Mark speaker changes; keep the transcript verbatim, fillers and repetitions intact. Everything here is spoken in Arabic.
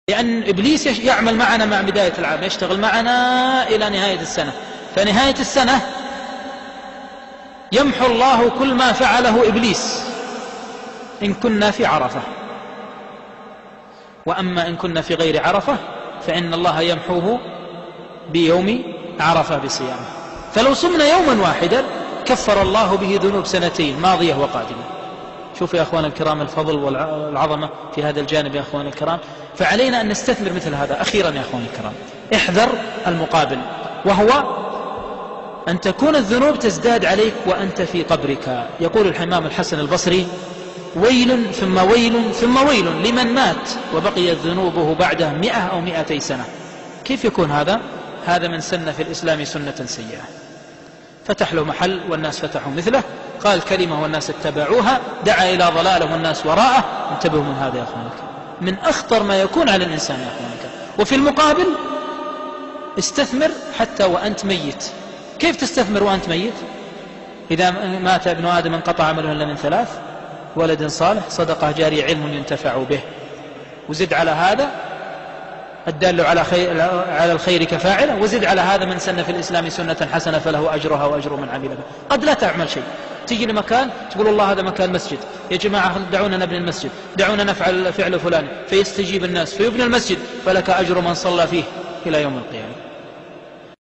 Speaker 1: لأن إبليس يعمل معنا مع بداية العام، يشتغل معنا إلى نهاية السنة، فنهاية السنة يمحو الله كل ما فعله إبليس إن كنا في عرفة، وأما إن كنا في غير عرفة فإن الله يمحوه بيوم عرفة بصيامه. فلو صمنا يوما واحدا كفر الله به ذنوب سنتين ماضية وقادمة. شوفوا يا أخوان الكرام الفضل والعظمة في هذا الجانب يا أخوان الكرام. فعلينا أن نستثمر مثل هذا. أخيرا يا أخوان الكرام، احذر المقابل، وهو أن تكون الذنوب تزداد عليك وأنت في قبرك. يقول الإمام الحسن البصري: ويل ثم ويل ثم ويل لمن مات وبقيت ذنوبه بعده مئة أو مئتي سنة. كيف يكون هذا؟ هذا من سن في الإسلام سنة سيئة، فتح له محل والناس فتحوا مثله، قال كلمة والناس اتبعوها، دعا إلى ضلاله والناس وراءه. انتبهوا من هذا يا أخوانك، من أخطر ما يكون على الإنسان يا أخوانك. وفي المقابل استثمر حتى وأنت ميت. كيف تستثمر وأنت ميت؟ إذا مات ابن آدم انقطع عمله إلا من ثلاث: ولد صالح، صدقة جارية، علم ينتفع به. وزد على هذا الدال على, خير على الخير كفاعله، وزد على هذا من سن في الإسلام سنة حسنة فله أجرها وأجر من عمل بها. قد لا تعمل شيء، تيجي لمكان تقول الله هذا مكان مسجد، يا جماعة دعونا نبني المسجد، دعونا نفعل فعل فلان، فيستجيب الناس فيبنى المسجد، فلك أجر من صلى فيه إلى يوم القيامة.